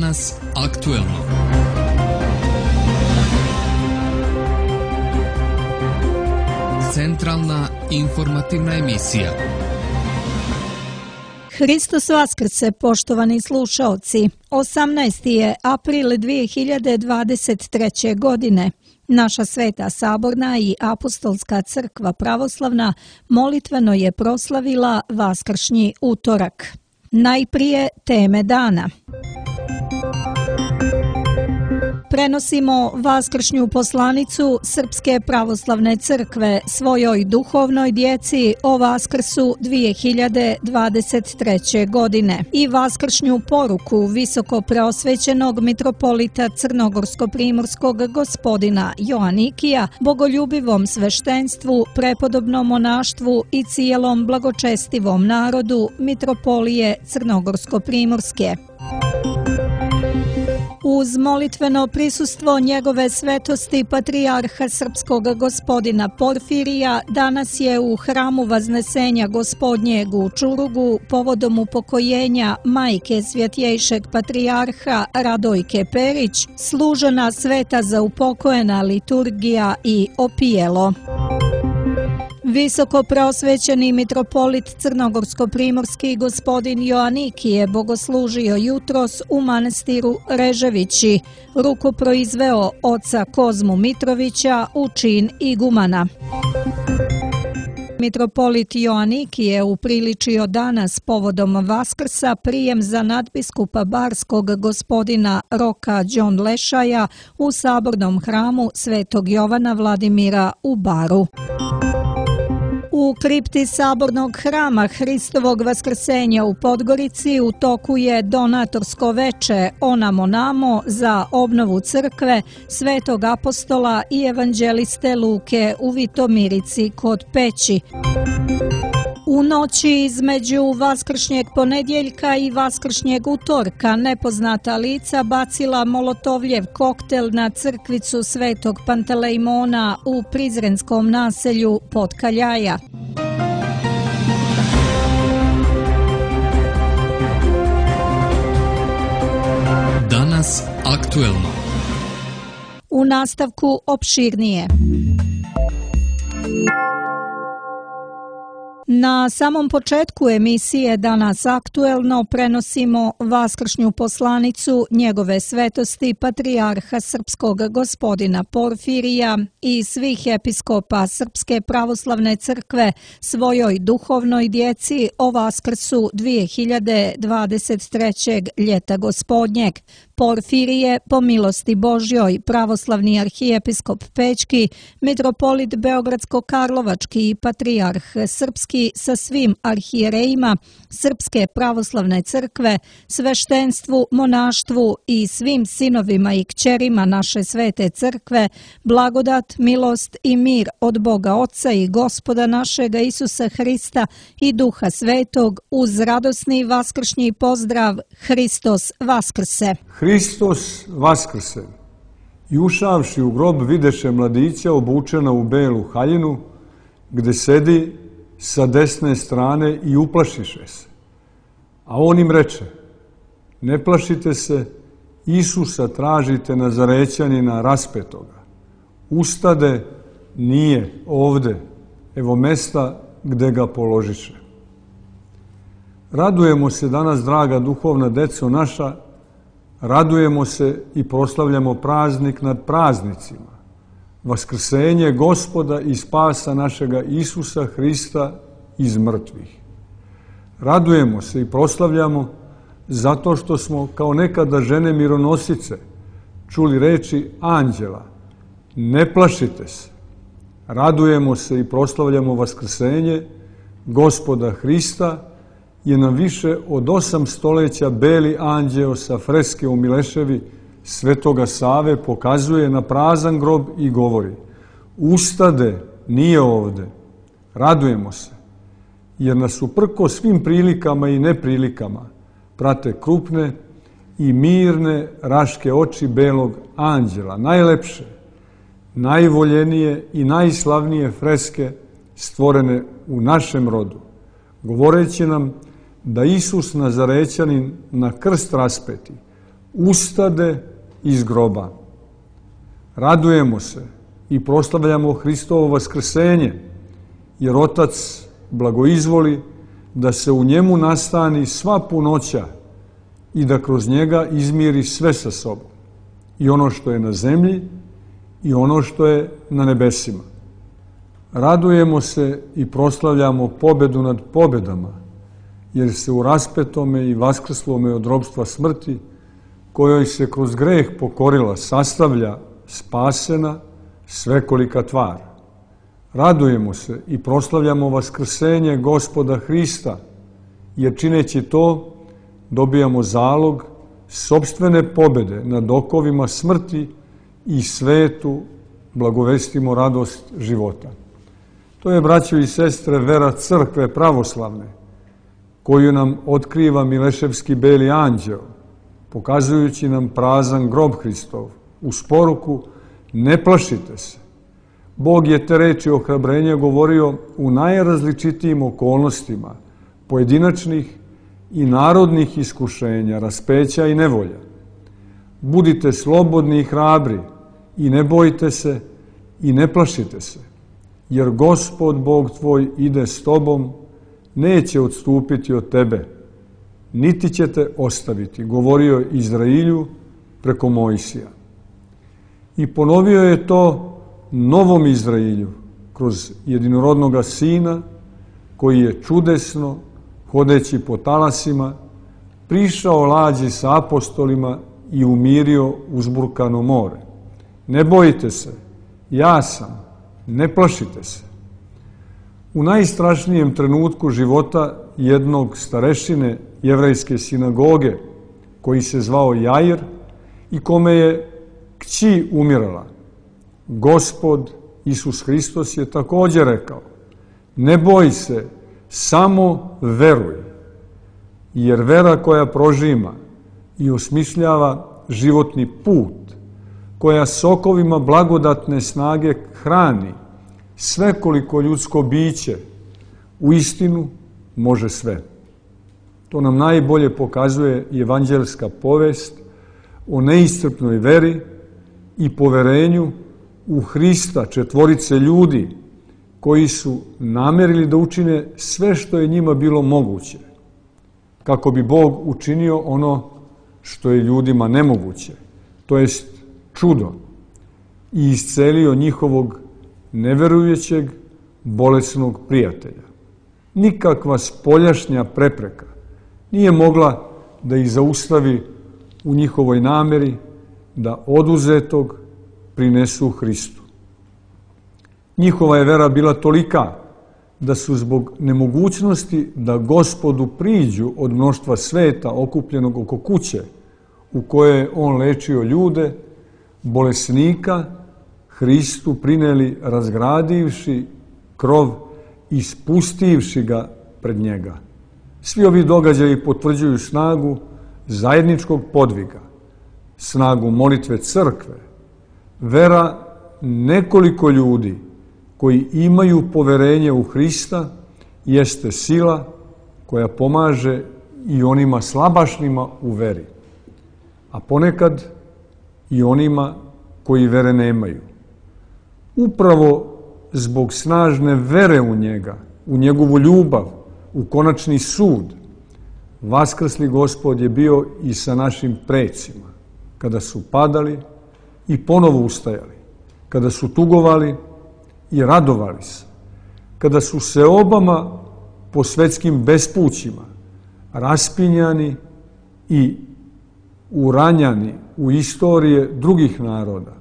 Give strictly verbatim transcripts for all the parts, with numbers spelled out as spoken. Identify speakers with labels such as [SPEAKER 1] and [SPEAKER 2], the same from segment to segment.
[SPEAKER 1] Danas aktuelno. Centralna informativna emisija.
[SPEAKER 2] Hristos Vaskrse, poštovani slušaoci. osamnaesti je april dvije hiljade dvadeset treće. godine. Naša Sveta Saborna i Apostolska crkva pravoslavna molitveno je proslavila Vaskršnji utorak. Najprije teme dana. Prenosimo Vaskršnju poslanicu Srpske pravoslavne crkve svojoj duhovnoj djeci o Vaskrsu dvije hiljade dvadeset treće. godine i Vaskršnju poruku visoko preosvećenog mitropolita crnogorsko-primorskog gospodina Joanikija bogoljubivom sveštenstvu, prepodobnom monaštvu i cijelom blagočestivom narodu mitropolije crnogorsko-primorske. Uz molitveno prisustvo njegove svetosti patrijarha srpskog gospodina Porfirija danas je u hramu Vaznesenja Gospodnjeg u Čurugu povodom upokojenja majke svjetjejšeg patrijarha Radojke Perić služena sveta za upokojena liturgija i opijelo. Visoko preosvećeni mitropolit crnogorsko-primorski gospodin Joaniki je bogoslužio jutros u manastiru Reževići, rukoproizveo oca Kozmu Mitrovića u čin igumana. Mitropolit Joaniki je upriličio danas povodom Vaskrsa prijem za nadbiskupa barskog gospodina Roka Đon Lešaja u sabornom hramu Svetog Jovana Vladimira u Baru. U kripti sabornog hrama Hristovog Vaskrsenja u Podgorici u toku je donatorsko veče Onamo Namo za obnovu crkve Svetog apostola i evanđeliste Luke u Vitomirici kod Peći. U noći između Vaskršnjeg ponedjeljka i Vaskršnjeg utorka nepoznata lica bacila molotovljev koktel na crkvicu Svetog Pantelejmona u prizrenskom naselju Potkaljaja.
[SPEAKER 1] Danas aktuelno.
[SPEAKER 2] U nastavku opširnije. Na samom početku emisije Danas aktuelno prenosimo Vaskršnju poslanicu njegove svetosti patrijarha srpskog gospodina Porfirija i svih episkopa Srpske pravoslavne crkve svojoj duhovnoj djeci o Vaskrsu dvije hiljade dvadeset treće. ljeta gospodnjeg. Porfirije, po milosti Božjoj, pravoslavni arhijepiskop Pećki, mitropolit Beogradsko-Karlovački i patrijarh srpski sa svim arhijerejima Srpske pravoslavne crkve, sveštenstvu, monaštvu i svim sinovima i kćerima naše svete crkve, blagodat, milost i mir od Boga Oca i Gospoda našega Isusa Hrista i Duha Svetog uz radosni vaskršnji pozdrav Hristos Vaskrse.
[SPEAKER 3] Hristos Vaskrse. I ušavši u grob videše mladića obučena u belu haljinu, gde sedi sa desne strane i uplašiše se. A on im reče: ne plašite se, Isusa tražite Nazarećanina raspetoga. Ustade, nije ovde, evo mesta gde ga položiše. Radujemo se danas, draga duhovna deco naša, radujemo se i proslavljamo praznik nad praznicima, Vaskrsenje Gospoda i spasa našega Isusa Hrista iz mrtvih. Radujemo se i proslavljamo zato što smo kao nekada žene mironosice čuli reči anđela: ne plašite se. Radujemo se i proslavljamo Vaskrsenje Gospoda Hrista, je nam više od osam stoleća beli anđeo sa freske u Mileševi Svetoga Save pokazuje na prazan grob i govori: ustade, nije ovde. Radujemo se, jer nas uprko svim prilikama i neprilikama prate krupne i mirne raške oči belog anđela, najlepše, najvoljenije i najslavnije freske stvorene u našem rodu, govoreći nam da Isus Nazarećanin na krst raspeti ustade iz groba. Radujemo se i proslavljamo Hristovo vaskrsenje, jer Otac blagoizvoli da se u njemu nastani sva punoća i da kroz njega izmiri sve sa sobom, i ono što je na zemlji i ono što je na nebesima. Radujemo se i proslavljamo pobedu nad pobedama, jer se u raspetome i vaskrslome od robstva smrti, kojoj se kroz greh pokorila, sastavlja spasena svekolika tvar. Radujemo se i proslavljamo vaskrsenje Gospoda Hrista, jer čineći to dobijamo zalog sopstvene pobede nad okovima smrti i svetu blagovestimo radost života. To je, braćo i sestre, vera crkve pravoslavne, koju nam otkriva Mileševski beli anđeo, pokazujući nam prazan grob Hristov, uz poruku: ne plašite se. Bog je te reči ohrabrenja govorio u najrazličitijim okolnostima pojedinačnih i narodnih iskušenja, raspeća i nevolja. Budite slobodni i hrabri i ne bojte se i ne plašite se, jer Gospod Bog tvoj ide s tobom, neće odstupiti od tebe, niti će te ostaviti, govorio Izrailju preko Mojsija. I ponovio je to novom Izrailju kroz jedinorodnoga Sina, koji je čudesno, hodeći po talasima, prišao lađi sa apostolima i umirio uzburkano more. Ne bojite se, ja sam, ne plašite se. U najstrašnijem trenutku života jednog starešine jevrejske sinagoge, koji se zvao Jair i kome je kći umirala, Gospod Isus Hristos je također rekao: ne boj se, samo veruj, jer vera koja prožima i osmišljava životni put, koja sokovima blagodatne snage hrani svekoliko ljudsko biće, u istinu može sve. To nam najbolje pokazuje i evanđelska povest o neiscrpnoj veri i poverenju u Hrista, četvorice ljudi koji su namerili da učine sve što je njima bilo moguće, kako bi Bog učinio ono što je ljudima nemoguće, to jest čudo, i iscelio njihovog neverujućeg, bolesnog prijatelja. Nikakva spoljašnja prepreka nije mogla da ih zaustavi u njihovoj nameri da oduzetog prinesu Hristu. Njihova je vera bila tolika da su zbog nemogućnosti da Gospodu priđu od mnoštva sveta okupljenog oko kuće u kojoj je on lečio ljude, bolesnika Hristu prineli razgradivši krov i spustivši ga pred njega. Svi ovi događaji potvrđuju snagu zajedničkog podviga, snagu molitve crkve, vera nekoliko ljudi koji imaju poverenje u Hrista jeste sila koja pomaže i onima slabašnima u veri, a ponekad i onima koji vere nemaju. Upravo zbog snažne vere u njega, u njegovu ljubav, u konačni sud, vaskrsli Gospod je bio i sa našim precima, kada su padali i ponovo ustajali, kada su tugovali i radovali se, kada su se obama po svetskim bespućima raspinjani i uranjani u istorije drugih naroda.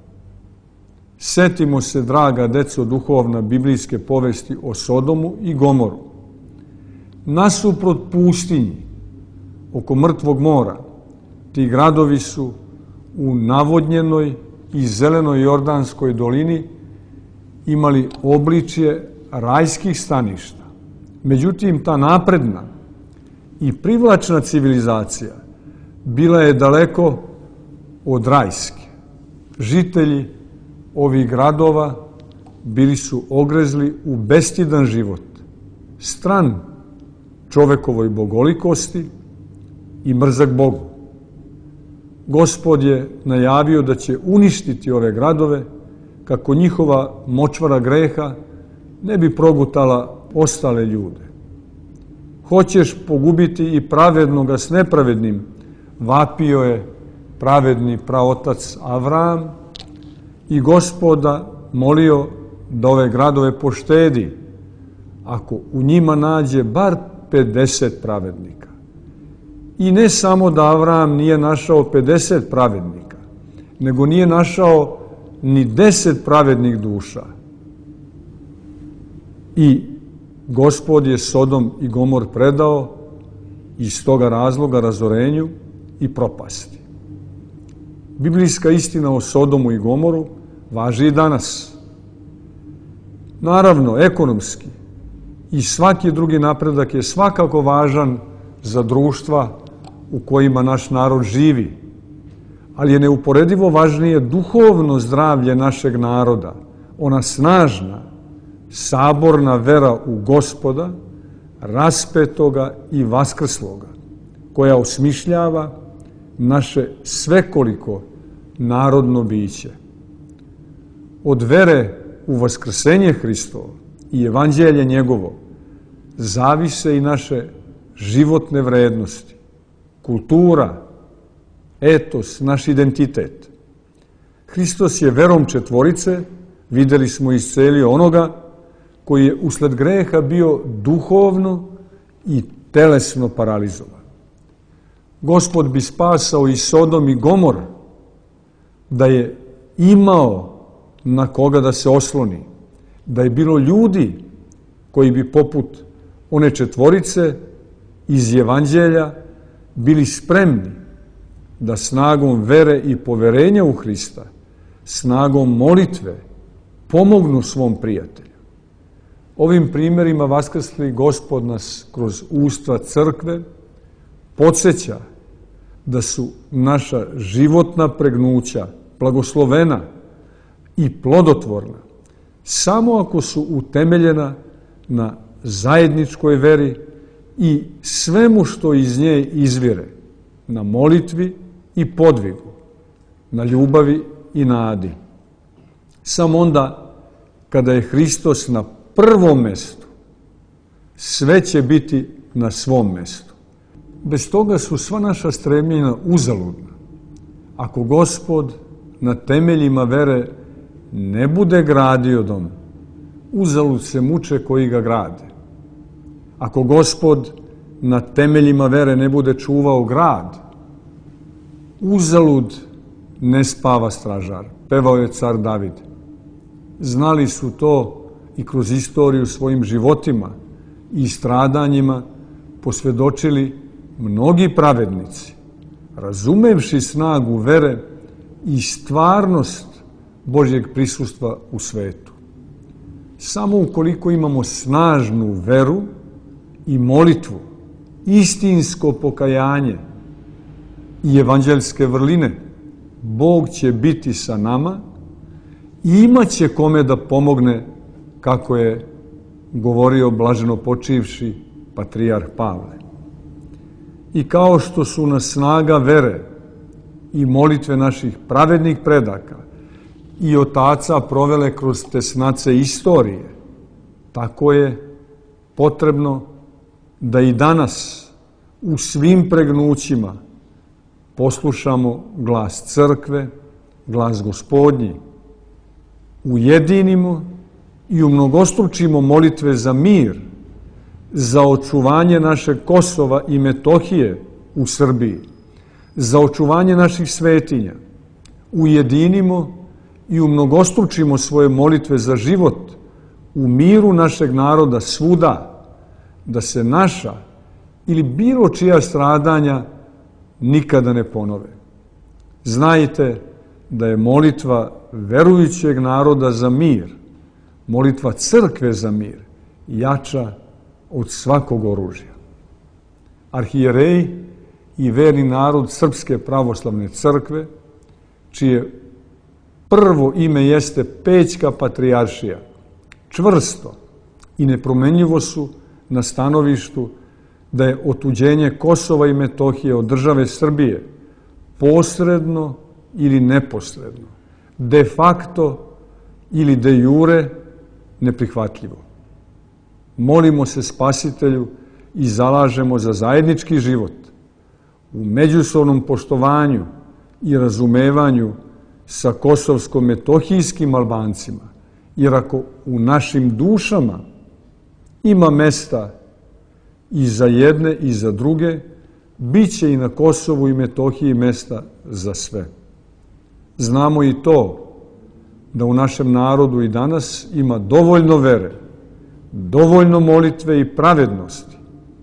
[SPEAKER 3] Setimo se, draga deco, duhovna biblijske povesti o Sodomu i Gomoru. Nasuprot pustinji, oko mrtvog mora, ti gradovi su u navodnjenoj i zelenoj Jordanskoj dolini imali obličje rajskih staništa. Međutim, ta napredna i privlačna civilizacija bila je daleko od rajske. Žitelji ovih gradova bili su ogrezli u bestidan život, stran čovekovoj bogolikosti i mrzak Bogu. Gospod je najavio da će uništiti ove gradove kako njihova močvara greha ne bi progutala ostale ljude. Hoćeš pogubiti i pravednoga s nepravednim, vapio je pravedni praotac Avram i Gospoda molio da ove gradove poštedi, ako u njima nađe bar pedeset pravednika. I ne samo da Avram nije našao pedeset pravednika, nego nije našao ni deset pravednih duša. I Gospod je Sodom i Gomor predao iz toga razloga razorenju i propasti. Biblijska istina o Sodomu i Gomoru važi i danas. Naravno, ekonomski i svaki drugi napredak je svakako važan za društva u kojima naš narod živi, ali je neuporedivo važnije duhovno zdravlje našeg naroda, ona snažna, saborna vera u Gospoda, raspetoga i vaskrsloga, koja osmišljava naše svekoliko narodno biće. Od vere u vaskrsenje Hristovo i evanđelje njegovo zavise i naše životne vrednosti, kultura, etos, naš identitet. Hristos je verom četvorice, videli smo, iscelio onoga koji je usled greha bio duhovno i telesno paralizovan. Gospod bi spasao i Sodom i Gomor da je imao na koga da se osloni, da je bilo ljudi koji bi poput one četvorice iz evanđelja bili spremni da snagom vere i poverenja u Hrista, snagom molitve pomognu svom prijatelju. Ovim primjerima vaskrsli Gospod nas kroz usta crkve podsjeća da su naša životna pregnuća blagoslovena i plodotvorna samo ako su utemeljena na zajedničkoj veri i svemu što iz nje izvire, na molitvi i podvigu, na ljubavi i nadi. Samo onda kada je Hristos na prvom mestu, sve će biti na svom mestu. Bez toga su sva naša stremljenja uzaludna. Ako Gospod na temeljima vere ne bude gradio dom, uzalud se muče koji ga grade. Ako Gospod na temeljima vere ne bude čuvao grad, uzalud ne spava stražar, pevao je car David. Znali su to i kroz istoriju svojim životima i stradanjima posvjedočili mnogi pravednici, razumevši snagu vere i stvarnost Božjeg prisustva u svetu. Samo ukoliko imamo snažnu veru i molitvu, istinsko pokajanje i evanđeljske vrline, Bog će biti sa nama i imat će kome da pomogne, kako je govorio blaženo počivši patrijarh Pavle. I kao što su nas snaga vere i molitve naših pravednih predaka i otaca provele kroz tesnace istorije, tako je potrebno da i danas u svim pregnućima poslušamo glas crkve, glas Gospodnji, ujedinimo i umnogostručimo molitve za mir, za očuvanje našeg Kosova i Metohije u Srbiji, za očuvanje naših svetinja, ujedinimo i umnogostručimo svoje molitve za život u miru našeg naroda svuda, da se naša ili bilo čija stradanja nikada ne ponove. Znajte da je molitva verujućeg naroda za mir, molitva crkve za mir, jača od svakog oružja. Arhijerej i verni narod Srpske pravoslavne crkve, čije prvo ime jeste Pećka patrijaršija, čvrsto i nepromenljivo su na stanovištu da je otuđenje Kosova i Metohije od države Srbije posredno ili neposredno, de facto ili de jure neprihvatljivo. Molimo se Spasitelju i zalažemo za zajednički život u međusobnom poštovanju i razumevanju sa kosovsko-metohijskim Albancima, jer ako u našim dušama ima mesta i za jedne i za druge, bit će i na Kosovu i Metohiji mesta za sve. Znamo i to da u našem narodu i danas ima dovoljno vere, dovoljno molitve i pravednosti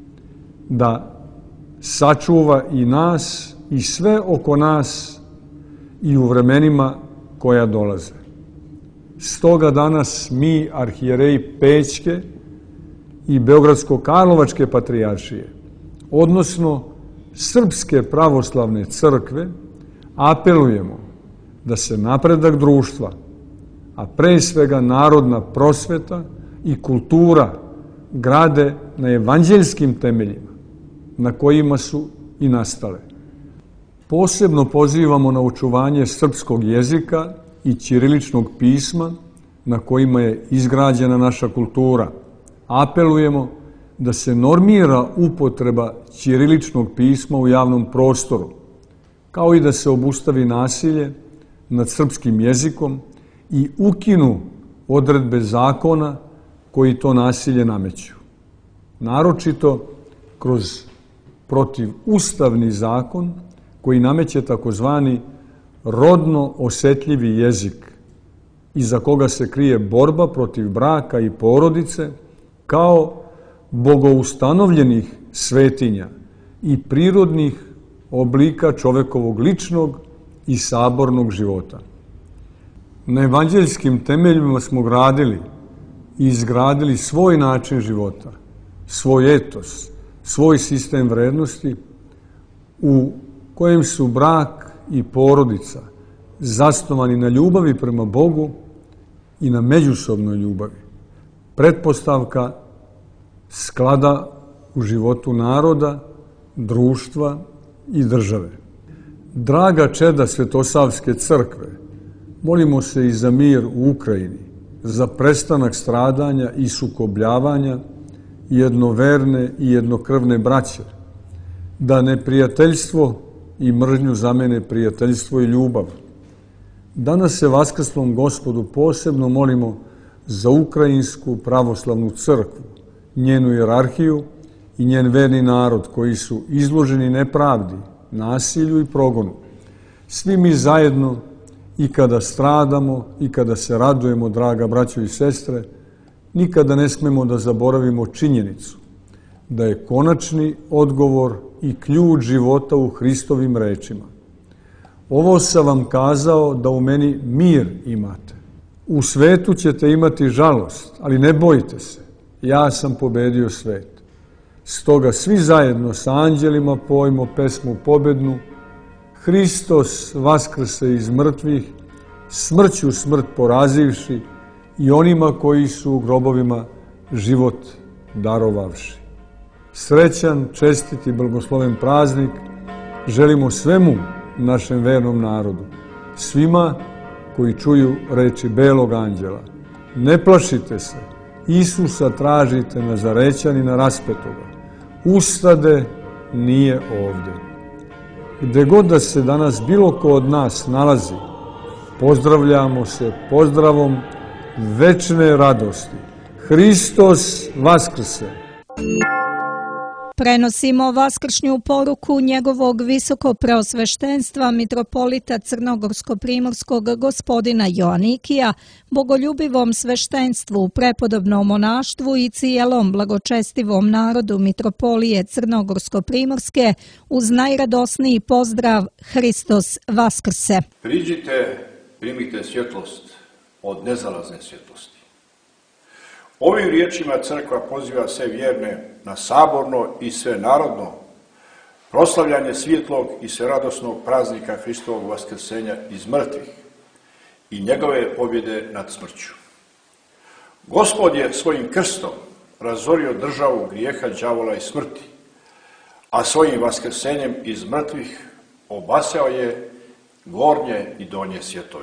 [SPEAKER 3] da sačuva i nas i sve oko nas i u vremenima koja dolaze. Stoga danas mi, arhijereji Pećke i Beogradsko-Karlovačke patrijaršije, odnosno Srpske pravoslavne crkve, apelujemo da se napredak društva, a pre svega narodna prosveta i kultura grade na evanđeljskim temeljima, na kojima su i nastale. Posebno pozivamo na očuvanje srpskog jezika i ćiriličnog pisma na kojima je izgrađena naša kultura. Apelujemo da se normira upotreba ćiriličnog pisma u javnom prostoru, kao i da se obustavi nasilje nad srpskim jezikom i ukinu odredbe zakona koji to nasilje nameću. Naročito kroz protivustavni zakon koji nameće takozvani rodno osetljivi jezik, iza koga se krije borba protiv braka i porodice, kao bogoustanovljenih svetinja i prirodnih oblika čovekovog ličnog i sabornog života. Na evanđeljskim temeljima smo gradili i izgradili svoj način života, svoj etos, svoj sistem vrednosti u kojem su brak i porodica zasnovani na ljubavi prema Bogu i na međusobnoj ljubavi, pretpostavka sklada u životu naroda, društva i države. Draga čeda Svetosavske crkve, molimo se i za mir u Ukrajini, za prestanak stradanja i sukobljavanja jednoverne i jednokrvne braće, da neprijateljstvo i mržnju zamene prijateljstvo i ljubav. Danas se Vaskrslom Gospodu posebno molimo za Ukrajinsku pravoslavnu crkvu, njenu hijerarhiju i njen verni narod koji su izloženi nepravdi, nasilju i progonu. Svi mi zajedno, i kada stradamo i kada se radujemo, draga braćo i sestre, nikada ne smemo da zaboravimo činjenicu da je konačni odgovor i ključ života u Hristovim rečima. Ovo sam vam kazao da u meni mir imate. U svetu ćete imati žalost, ali ne bojte se, ja sam pobedio svet. Stoga svi zajedno sa anđelima pojmo pesmu pobednu: Hristos vaskrse iz mrtvih, smrću smrt porazivši i onima koji su u grobovima život darovavši. Srećan, čestit i blagosloven praznik želimo svemu našem vernom narodu, svima koji čuju reči belog anđela. Ne plašite se, Isusa tražite Nazarećanina raspetoga. Ustade, nije ovde. Gde god da se danas bilo ko od nas nalazi, pozdravljamo se pozdravom večne radosti. Hristos vaskrse!
[SPEAKER 2] Prenosimo vaskršnju poruku njegovog visokopreosveštenstva mitropolita Crnogorsko-primorskog gospodina Joanikija, bogoljubivom sveštenstvu, prepodobnom monaštvu i cijelom blagočestivom narodu mitropolije Crnogorsko-primorske uz najradosniji pozdrav Hristos vaskrse.
[SPEAKER 4] Priđite, primite svjetlost od nezalazne svjetlosti. Ovim riječima crkva poziva sve vjerne na saborno i sve narodno proslavljanje svjetlog i sveradosnog praznika Hristovog vaskrsenja iz mrtvih i njegove pobjede nad smrću. Gospod je svojim krstom razorio državu grijeha, đavola i smrti, a svojim vaskrsenjem iz mrtvih obasjao je gornje i donje svjetove.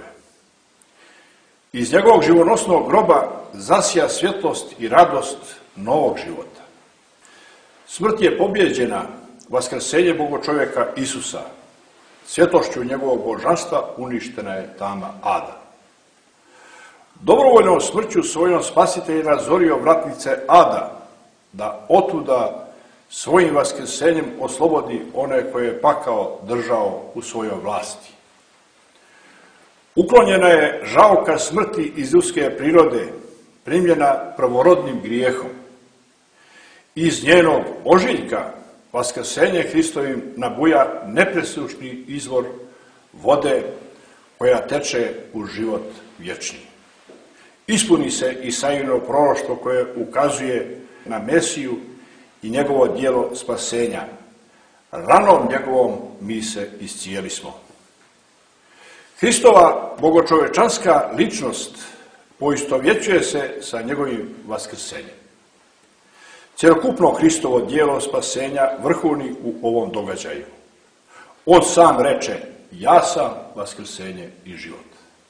[SPEAKER 4] Iz njegovog živonosnog groba zasija svjetlost i radost novog života. Smrt je pobjeđena, vaskrsenje Bogočovjeka Isusa. Svjetlošću njegovog božanstva uništena je tama ada. Dobrovoljnom smrću svojom spasitelj je razorio vratnice ada, da otuda svojim vaskrsenjem oslobodi one koje je pakao držao u svojoj vlasti. Uklonjena je žalka smrti iz ljudske prirode, primljena prvorodnim grijehom. Iz njenog ožiljka vaskrsenje Hristovim nabuja nepresušni izvor vode koja teče u život vječni. Ispuni se Isajino proroštvo koje ukazuje na Mesiju i njegovo djelo spasenja. Ranom njegovom mi se iscijeli smo. Hristova bogočovečanska ličnost poistovjećuje se sa njegovim vaskrsenjem. Cjelokupno Hristovo djelo spasenja vrhovni u ovom događaju. On sam reče, ja sam vaskrsenje i život.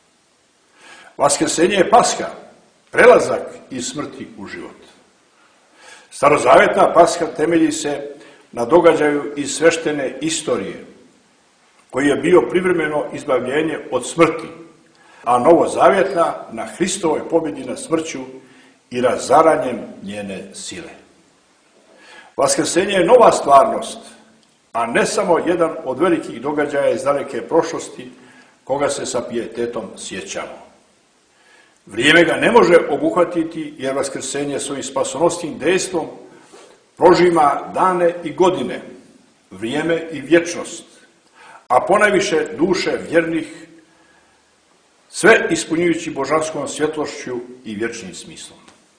[SPEAKER 4] Vaskrsenje je Pasha, prelazak iz smrti u život. Starozavjetna Pasha temelji se na događaju iz sveštene istorije, koji je bio privremeno izbavljenje od smrti, a novozavjetna na Hristovoj pobjedi nad smrću i razaranjem njene sile. Vaskrsenje je nova stvarnost, a ne samo jedan od velikih događaja iz daleke prošlosti, koga se sa pijetetom sjećamo. Vrijeme ga ne može obuhvatiti jer vaskrsenje svojim spasonosnim dejstvom prožima dane i godine, vrijeme i vječnost, a ponajviše duše vjernih, sve ispunjujući božanskom svjetlošću i vječnim smislom.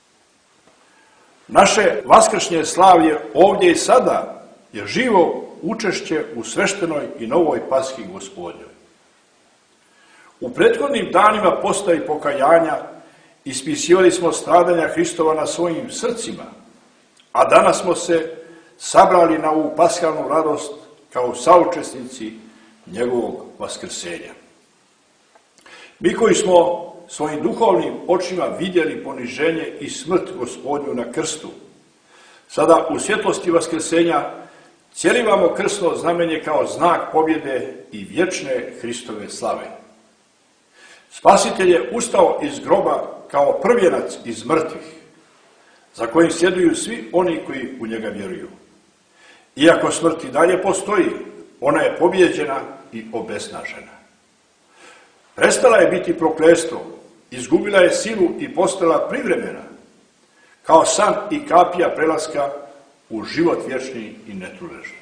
[SPEAKER 4] Naše vaskršnje slavlje ovdje i sada je živo učešće u sveštenoj i novoj Paski Gospodnjoj. U prethodnim danima posta i pokajanja ispisivali smo stradanja Hristova na svojim srcima, a danas smo se sabrali na ovu paskalnu radost kao saučesnici njegovog vaskrsenja. Mi koji smo svojim duhovnim očima vidjeli poniženje i smrt Gospodnju na krstu, sada u svjetlosti vaskrsenja cjelivamo krsno znamenje kao znak pobjede i vječne Hristove slave. Spasitelj je ustao iz groba kao prvjenac iz mrtvih, za kojim sljeduju svi oni koji u njega vjeruju. Iako smrt i dalje postoji, ona je pobjeđena i obesnažena. Prestala je biti prokletstvo, izgubila je silu i postala privremena, kao san i kapija prelaska u život vječni i netruležni.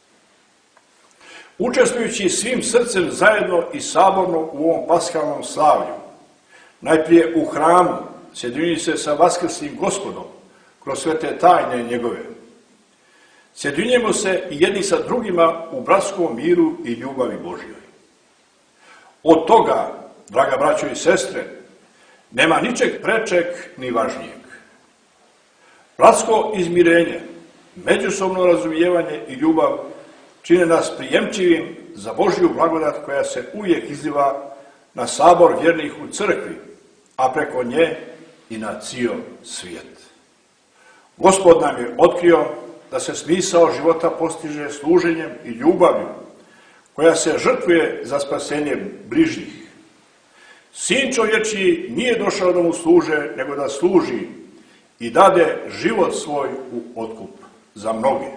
[SPEAKER 4] Učestvujući svim srcem zajedno i saborno u ovom paskalnom slavlju, najprije u hramu, sjedinjujući se sa vaskrslim Gospodom kroz sve te tajne njegove. Sjedinjujemo se i jedni sa drugima u bratskom miru i ljubavi Božjoj. Od toga, draga braćo i sestre, nema ničeg prečeg ni važnijeg. Bratsko izmirenje, međusobno razumijevanje i ljubav čine nas prijemčivim za Božju blagodat koja se uvijek izliva na sabor vjernih u crkvi, a preko nje i na cijel svijet. Gospod nam je otkrio da se smisao života postiže služenjem i ljubavlju, koja se žrtvuje za spasenje bližnjih. Sin čovječiji nije došao da mu služe, nego da služi i dade život svoj u otkup za mnoge.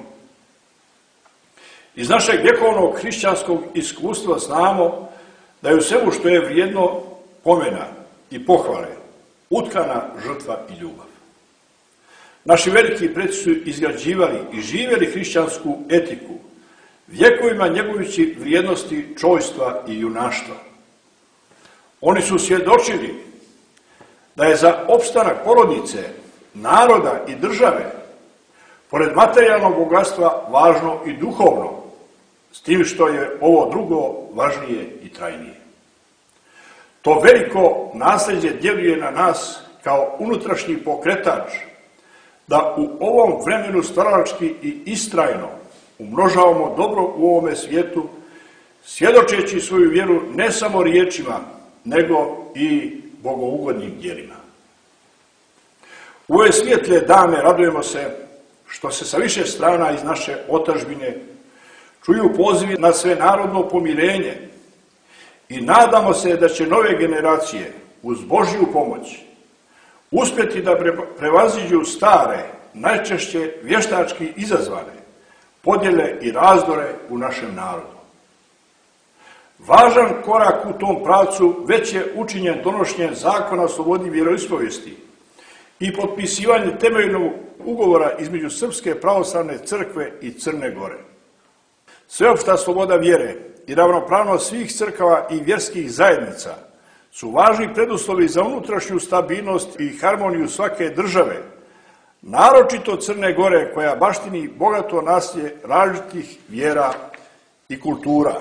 [SPEAKER 4] Iz našeg vjekovnog hrišćanskog iskustva znamo da je u svemu što je vrijedno pomena i pohvale utkana žrtva i ljubav. Naši veliki preci su izgrađivali i živjeli hrišćansku etiku, vjekovima njegujući vrijednosti čojstva i junaštva. Oni su svjedočili da je za opstanak porodice, naroda i države, pored materijalnog bogatstva, važno i duhovno, s tim što je ovo drugo važnije i trajnije. To veliko nasljeđe djeluje na nas kao unutrašnji pokretač, da u ovom vremenu stvaralački i istrajno umnožavamo dobro u ovome svijetu svjedočeći svoju vjeru ne samo riječima, nego i bogougodnim djelima. U ove svijetle dane radujemo se što se sa više strana iz naše otadžbine čuju pozivi na svenarodno pomirenje i nadamo se da će nove generacije uz Božju pomoć uspjeti da prevaziđu stare, najčešće vještački izazvane podjele i razdore u našem narodu. Važan korak u tom pravcu već je učinjen donošenjem Zakona o slobodi vjeroispovijesti i potpisivanje temeljnog ugovora između Srpske pravoslavne crkve i Crne Gore. Sveopšta sloboda vjere i ravnopravnost svih crkava i vjerskih zajednica su važni preduslovi za unutrašnju stabilnost i harmoniju svake države, naročito Crne Gore koja baštini bogato nasljeđe različitih vjera i kultura.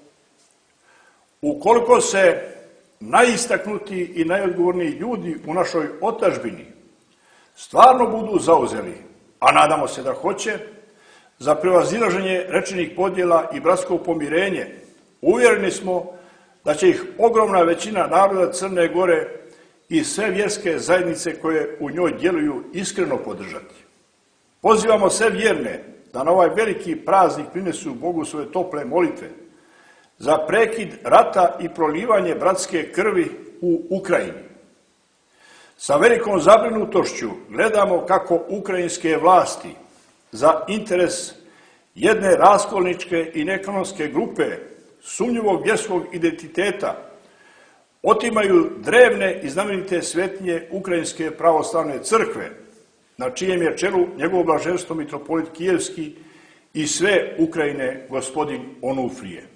[SPEAKER 4] Ukoliko se najistaknutiji i najodgovorniji ljudi u našoj otadžbini stvarno budu zauzeli, a nadamo se da hoće, za prevazilaženje rečenih podjela i bratsko pomirenje, uvjereni smo da će ih ogromna većina naroda Crne Gore i sve vjerske zajednice koje u njoj djeluju iskreno podržati. Pozivamo sve vjerne da na ovaj veliki praznik prinesu Bogu svoje tople molitve za prekid rata i prolivanje bratske krvi u Ukrajini. Sa velikom zabrinutošću gledamo kako ukrajinske vlasti za interes jedne raskolničke i neekonomske grupe sumnjivog vjerskog identiteta otimaju drevne i znamenite svetinje Ukrajinske pravoslavne crkve, na čijem je čelu njegovo blaženstvo mitropolit Kijevski i sve Ukrajine gospodin Onufrije.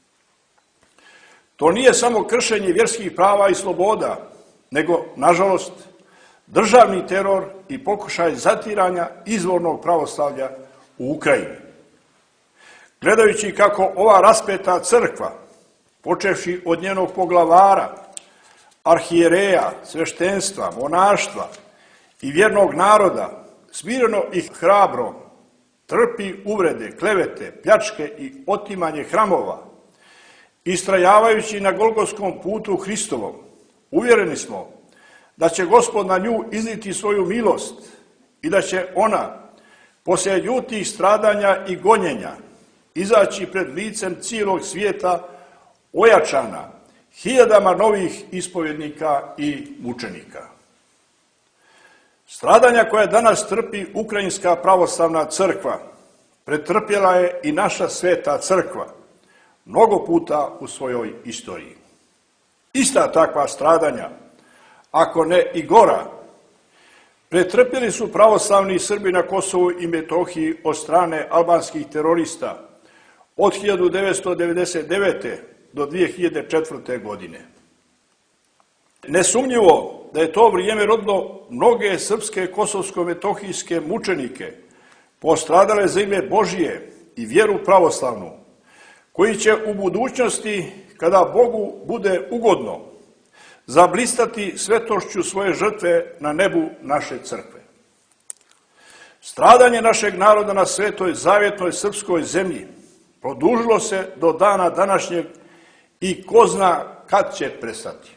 [SPEAKER 4] To nije samo kršenje vjerskih prava i sloboda, nego, nažalost, državni teror i pokušaj zatiranja izvornog pravoslavlja u Ukrajini. Gledajući kako ova raspeta crkva, počevši od njenog poglavara, arhijereja, sveštenstva, monaštva i vjernog naroda, smireno i hrabro trpi uvrede, klevete, pljačke i otimanje hramova, istrajavajući na golgotskom putu Hristovom, uvjereni smo da će Gospod na nju izliti svoju milost i da će ona, poslije ljutih stradanja i gonjenja, izaći pred licem cijelog svijeta ojačana hiljadama novih ispovjednika i mučenika. Stradanja koja danas trpi Ukrajinska pravoslavna crkva pretrpjela je i naša sveta crkva mnogo puta u svojoj istoriji. Ista takva stradanja, ako ne i gora, pretrpjeli su pravoslavni Srbi na Kosovu i Metohiji od strane albanskih terorista od hiljadu devetsto devedeset devete. do dvije hiljade četvrte. godine. Nesumnjivo da je to vrijeme rodilo mnoge srpske kosovsko-metohijske mučenike postradale za ime Božije i vjeru pravoslavnu, koji će u budućnosti, kada Bogu bude ugodno, zablistati svetošću svoje žrtve na nebu naše crkve. Stradanje našeg naroda na svetoj zavjetnoj srpskoj zemlji produžilo se do dana današnjeg i ko zna kad će prestati.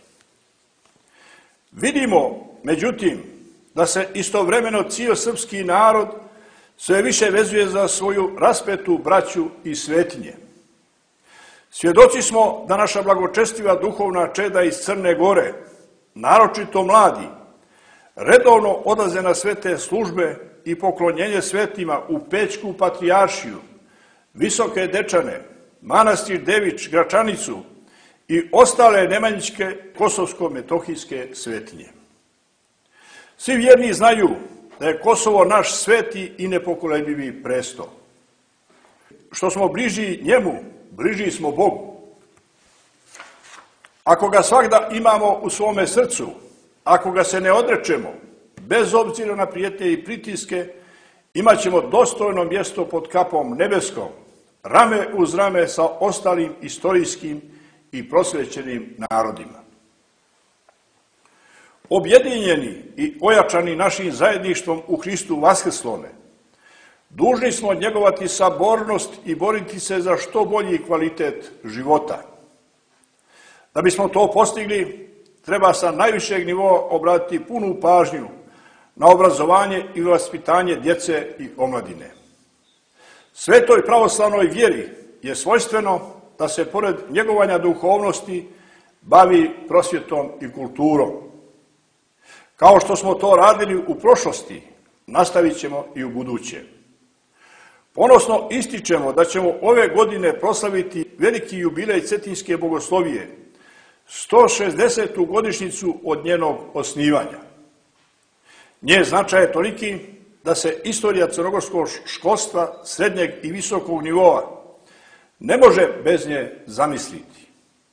[SPEAKER 4] Vidimo, međutim, da se istovremeno cijel srpski narod sve više vezuje za svoju raspetu braću i svetinje. Svjedoci smo da naša blagočestiva duhovna čeda iz Crne Gore, naročito mladi, redovno odlaze na svete službe i poklonjenje svetima u Pećku patrijaršiju, Visoke Dečane, manastir Dević, Gračanicu i ostale nemanjičke kosovsko-metohijske svetinje. Svi vjerni znaju da je Kosovo naš sveti i nepokolebljivi presto. Što smo bliži njemu, bliži smo Bogu. Ako ga svagda imamo u svome srcu, ako ga se ne odrečemo, bez obzira na prijetnje i pritiske, imat ćemo dostojno mjesto pod kapom nebeskom, rame uz rame sa ostalim istorijskim i prosvećenim narodima. Objedinjeni i ojačani našim zajedništvom u Hristu vaskrslome, Dužni smo njegovati sabornost i boriti se za što bolji kvalitet života. Da bismo to postigli, treba sa najvišeg nivoa obratiti punu pažnju na obrazovanje i vaspitanje djece i omladine. Svetoj pravoslavnoj vjeri je svojstveno da se pored njegovanja duhovnosti bavi prosvjetom i kulturom. Kao što smo to radili u prošlosti, nastavit ćemo i u buduće. Ponosno ističemo da ćemo ove godine proslaviti veliki jubilej Cetinjske bogoslovije, sto šezdesetu godišnjicu od njenog osnivanja. Njen značaj je toliki da se istorija crnogorskog školstva srednjeg i visokog nivoa ne može bez nje zamisliti.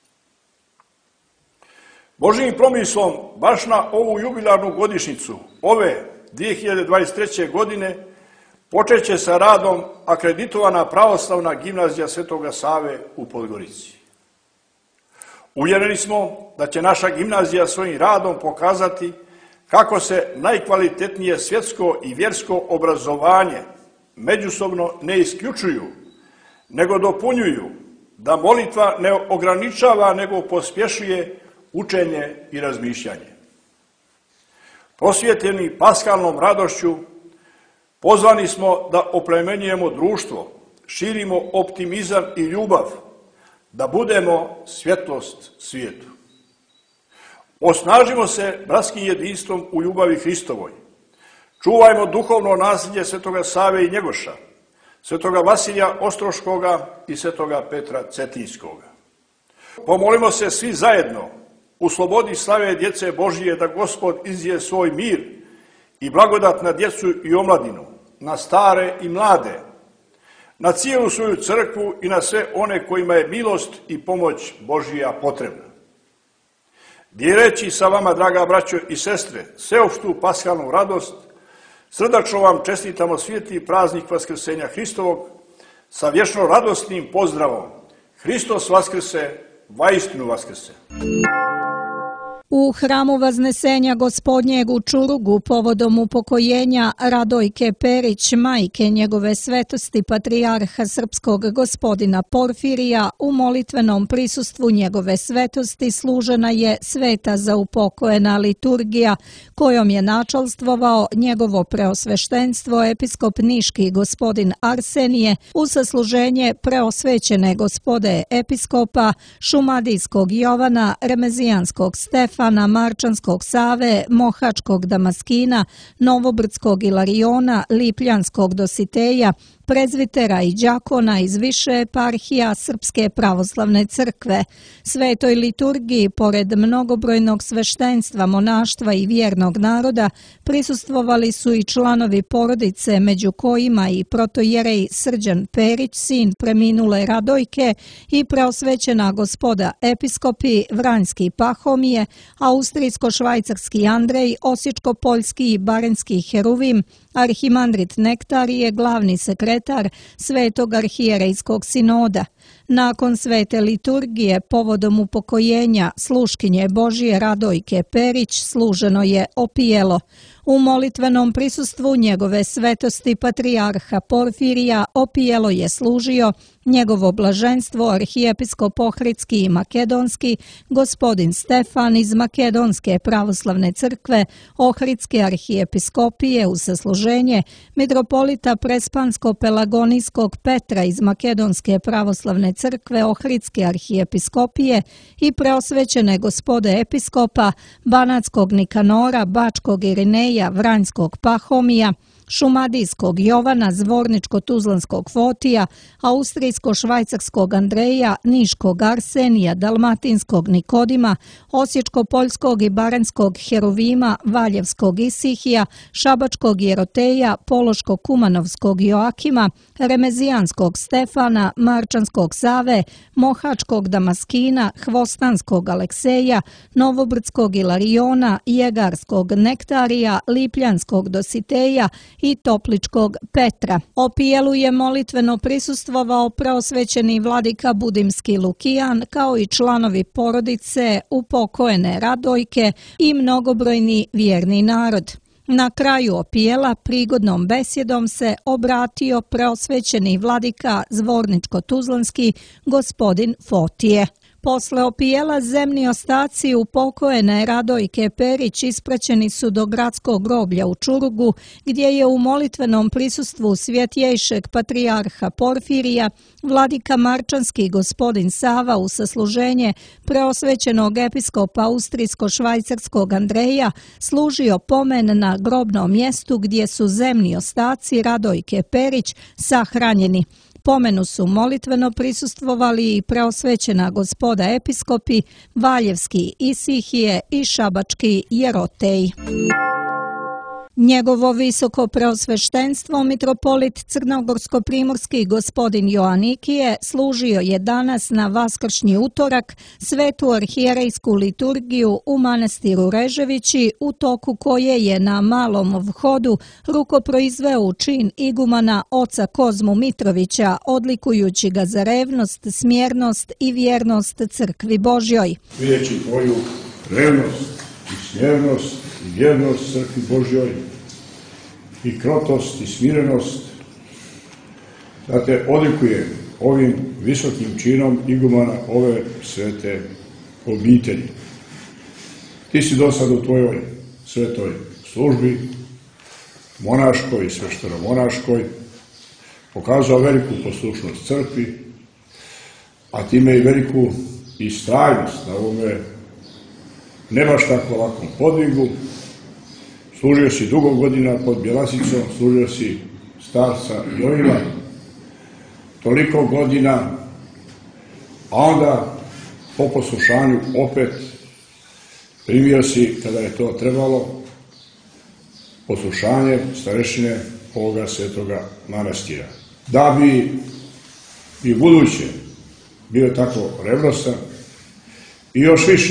[SPEAKER 4] Božjim promislom baš na ovu jubilarnu godišnjicu ove dvije hiljade dvadeset treće. godine počet će sa radom akreditovana pravoslavna gimnazija Svetoga Save u Podgorici. Uvjereni smo da će naša gimnazija svojim radom pokazati kako se najkvalitetnije svjetsko i vjersko obrazovanje međusobno ne isključuju, nego dopunjuju, da molitva ne ograničava, nego pospješuje učenje i razmišljanje. Prosvjetljeni paskalnom radošću, pozvani smo da oplemenjujemo društvo, širimo optimizam i ljubav, da budemo svjetlost svijetu. Osnažimo se bratskim jedinstvom u ljubavi Hristovoj. Čuvajmo duhovno nasljeđe Svetoga Save i Njegoša, Svetoga Vasilija Ostroškoga i Svetoga Petra Cetinjskoga. Pomolimo se svi zajedno u slobodi slave djece Božije da Gospod izlije svoj mir i blagodat na djecu i omladinu, na stare i mlade, na cijelu svoju crkvu i na sve one kojima je milost i pomoć Božija potrebna. Dijeleći sa vama, draga braćo i sestre, sveopštu paskalnu radost, srdačno vam čestitamo sveti praznik Vaskrsenja Hristovog sa vječno radosnim pozdravom: Hristos Vaskrse, vaistinu Vaskrse.
[SPEAKER 2] U hramu Vaznesenja Gospodnjeg u Čurugu povodom upokojenja Radojke Perić, majke njegove svetosti patrijarha srpskog gospodina Porfirija, u molitvenom prisustvu njegove svetosti služena je sveta za upokojena liturgija kojom je načalstvovao njegovo preosveštenstvo episkop niški gospodin Arsenije u sasluženje preosvećene gospode episkopa Šumadijskog Jovana, Remezijanskog Stefana, Marčanskog Save, Mohačkog Damaskina, Novobrdskog Ilariona, Lipljanskog Dositeja, prezvitera i đakona iz više eparhija Srpske pravoslavne crkve. Svetoj liturgiji, pored mnogobrojnog sveštenstva, monaštva i vjernog naroda, prisustvovali su i članovi porodice, među kojima i protojerej Srđan Perić, sin preminule Radojke, i preosvećena gospoda episkopi Vranjski Pahomije, Austrijsko-švajcarski Andrej, Osječko-poljski i Barenjski Heruvim, arhimandrit Nektarije, glavni sekretar Svetog arhijerejskog sinoda. Nakon svete liturgije, povodom upokojenja sluškinje Božije Radojke Perić, služeno je opijelo. U molitvenom prisustvu njegove svetosti patrijarha Porfirija opijelo je služio njegovo blaženstvo arhijepiskop Ohridski i Makedonski, gospodin Stefan iz Makedonske pravoslavne crkve, Ohridske arhijepiskopije u sasluženje, mitropolita Prespansko-Pelagonijskog Petra iz Makedonske pravoslavne crkve, Ohridske arhijepiskopije i preosvećene gospode episkopa Banatskog Nikanora, Bačkog Irineja, Vranjskog Pahomija, Šumadijskog Jovana, Zvorničko-Tuzlanskog Fotija, Austrijsko-švajcarskog Andreja, Niškog Arsenija, Dalmatinskog Nikodima, Osječko-poljskog i Baranjskog Heruvima, Valjevskog Isihija, Šabačkog Jeroteja, Pološko-Kumanovskog Joakima, Remezijanskog Stefana, Marčanskog Save, Mohačkog Damaskina, Hvostanskog Alekseja, Novobrdskog Ilariona, Jegarskog Nektarija, Lipljanskog Dositeja i Topličkog Petra. Opijelu je molitveno prisustvovao preosvećeni vladika Budimski Lukijan, kao i članovi porodice upokojene Radojke i mnogobrojni vjerni narod. Na kraju opijela prigodnom besjedom se obratio preosvećeni vladika Zvorničko-Tuzlanski gospodin Fotije. Posle opijela zemni ostaci upokojene Radojke Perić ispraćeni su do gradskog groblja u Čurugu, gdje je u molitvenom prisustvu svjetjejšeg patrijarha Porfirija vladika Marčanski gospodin Sava u sasluženje preosvećenog episkopa austrijsko-švajcarskog Andreja služio pomen na grobnom mjestu gdje su zemni ostaci Radojke Perić sahranjeni. Pomenu su molitveno prisustvovali i preosvećena gospoda episkopi Valjevski Isihije i Šabački Jerotej. Njegovo visoko preosveštenstvo mitropolit crnogorsko-primorski gospodin Joanikije služio je danas na vaskršnji utorak svetu arhijerejsku liturgiju u manastiru Reževići, u toku koje je na malom vhodu rukoproizveo u čin igumana oca Kozmu Mitrovića, odlikujući ga za revnost, smjernost i vjernost crkvi Božjoj.
[SPEAKER 4] Vidjeći tvoju revnost i smjernost i vjernost crkvi Božjoj i krotost i smirenost, da te odlikujem ovim visokim činom igumana ove svete obitelji. Ti si do sad u tvojoj svetoj službi, monaškoj i svešteno-monaškoj, pokazao veliku poslušnost crkvi, a time i veliku istrajnost na ovome ne baš tako lakom podvigu. Služio si dugo godina pod Bjelasicom, služio si starca Jovima, toliko godina, a onda po poslušanju opet primio si, kada je to trebalo, poslušanje starešine ovoga svetoga manastira. Da bi i buduće bio tako revnostan i još više,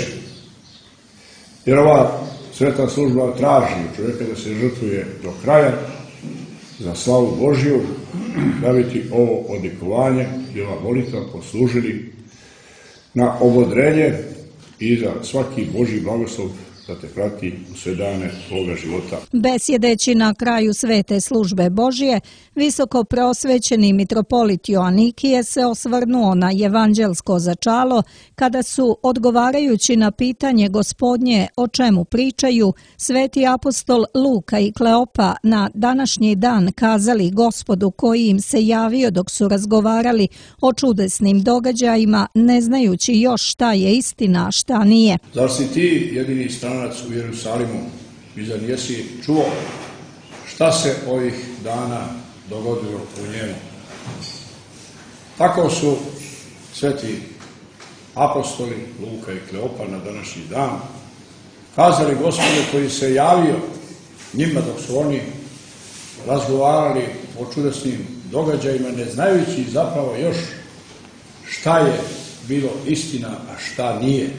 [SPEAKER 4] jer ova sveta služba traži u čovjeka da se žrtvuje do kraja za slavu Božju, da bi ti ovo odlikovanje i ova molitva poslužili na obodrenje i za svaki Božji blagoslov da te prati u sve dane svoga života.
[SPEAKER 2] Besjedeći na kraju svete službe Božje, visoko preosvećeni mitropolit Joanikije se osvrnuo na evanđelsko začalo kada su, odgovarajući na pitanje Gospodnje o čemu pričaju, sveti apostol Luka i Kleopa na današnji dan kazali Gospodu koji im se javio dok su razgovarali o čudesnim događajima, ne znajući još šta je istina, a šta nije.
[SPEAKER 4] Zar si ti jedini stranac u Jerusalimu i zar nisi čuo šta se ovih dana dogodilo u njemu? Tako su sveti apostoli Luka i Kleopa na današnji dan kazali Gospodu koji se javio njima dok su oni razgovarali o čudesnim događajima, ne znajući zapravo još šta je bilo istina, a šta nije.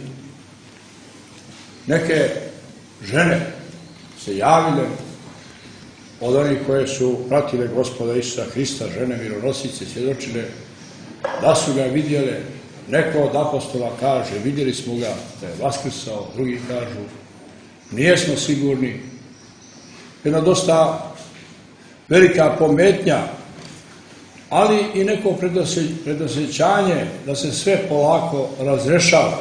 [SPEAKER 4] Neke žene se javile od onih koje su pratile Gospoda Isusa Hrista, žene mironosice, svjedočile da su ga vidjele. Neko od apostola kaže, vidjeli smo ga da je vaskrsao, drugi kažu, nijesmo sigurni. Jedna dosta velika pometnja, ali i neko predosjećanje da se sve polako razrešava.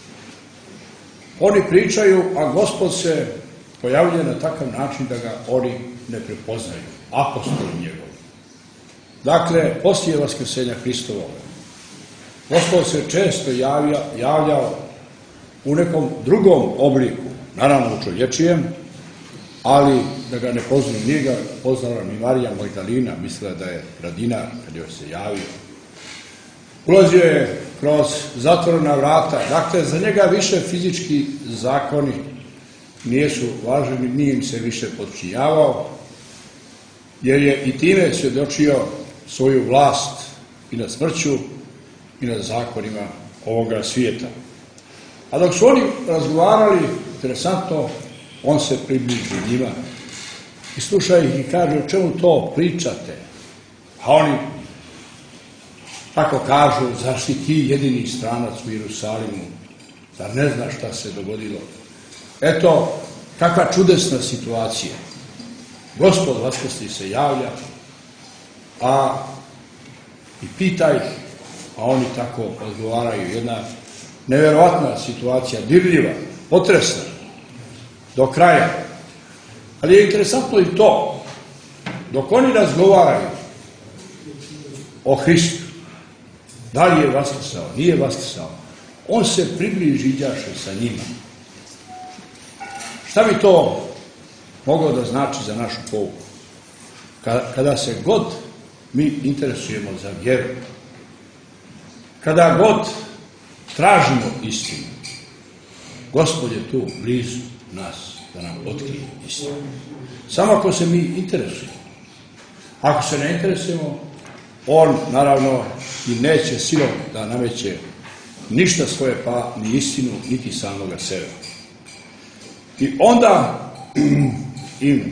[SPEAKER 4] Oni pričaju, a Gospod se pojavljuje na takav način da ga oni ne prepoznaju, apostoli njegovi. Dakle, poslije vaskrsenja Hristovog, Gospod se često javlja, javljao u nekom drugom obliku, naravno u čovječijem, ali da ga ne poznaju, nije ga poznala ni Marija Magdalina, mislila da je radinar kad joj se javio. Ulazio je kroz zatvorena vrata, dakle za njega više fizički zakoni nijesu važni, nije im se više podčinjavao, jer je i time svjedočio svoju vlast i nad smrću i nad zakonima ovoga svijeta. A dok su oni razgovarali, interesantno, on se približi njima i sluša ih i kaže, o čemu to pričate? A oni tako kažu, zar si ti jedini stranac u Jerusalimu, zar ne znaš šta se dogodilo? Eto, kakva čudesna situacija. Gospod vaskrsli se javlja, a i pita ih, a oni tako odgovaraju. Jedna nevjerovatna situacija, dirljiva, potresna, do kraja. Ali je interesantno i to, dok oni razgovaraju o Hristu, da li je vaskrsao, nije vaskrsao, on se približi iđaše sa njima. Šta bi to moglo da znači za našu pouku? Kada, kada se god mi interesujemo za vjeru, kada god tražimo istinu, Gospod je tu blizu nas da nam otkrije istinu. Samo ako se mi interesujemo. Ako se ne interesujemo, on naravno i neće silom da nameće ništa svoje, pa ni istinu, niti samoga sebe. I onda im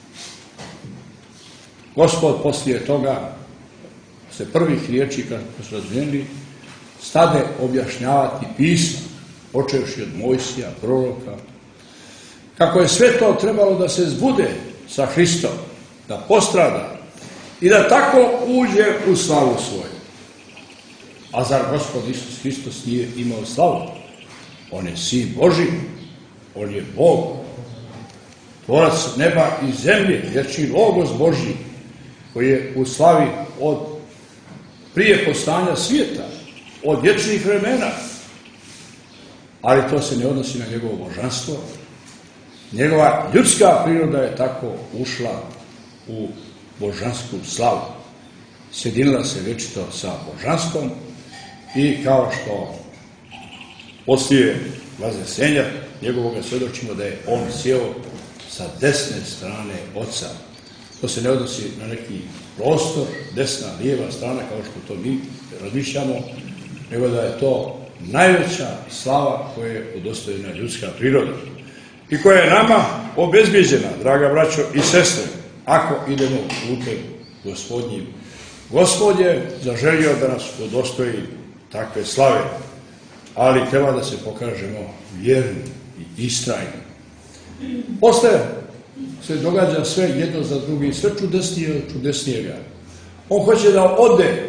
[SPEAKER 4] Gospod poslije toga, se prvih riječi kad su razmijenili, stade objašnjavati pisma, počevši od Mojsija, proroka, kako je sve to trebalo da se zbude sa Hristom, da postrada i da tako uđe u slavu svoju. A zar Gospod Isus Hristos nije imao slavu? On je Sin Božji, on je Bog, tvorac neba i zemlje, vječni Logos Božji, koji je u slavi od prije postanja svijeta, od vječnih vremena. Ali to se ne odnosi na njegovo božanstvo. Njegova ljudska priroda je tako ušla u božansku slavu. Sjedinila se večito sa božanstvom i kao što poslije vaznesenja njegovoga svjedočimo da je on sjeo sa desne strane Oca. To se ne odnosi na neki prostor, desna, lijeva strana, kao što to mi razmišljamo, nego da je to najveća slava koja je udostojena ljudska priroda i koja je nama obezbijeđena, draga braćo i sestre, ako idemo putem Gospodnjim. Gospod je zaželio da nas udostoji takve slave, ali treba da se pokažemo vjerni i istrajni. Posle se događa sve jedno za drugi, sve čudesnije od čudesnijega. On hoće da ode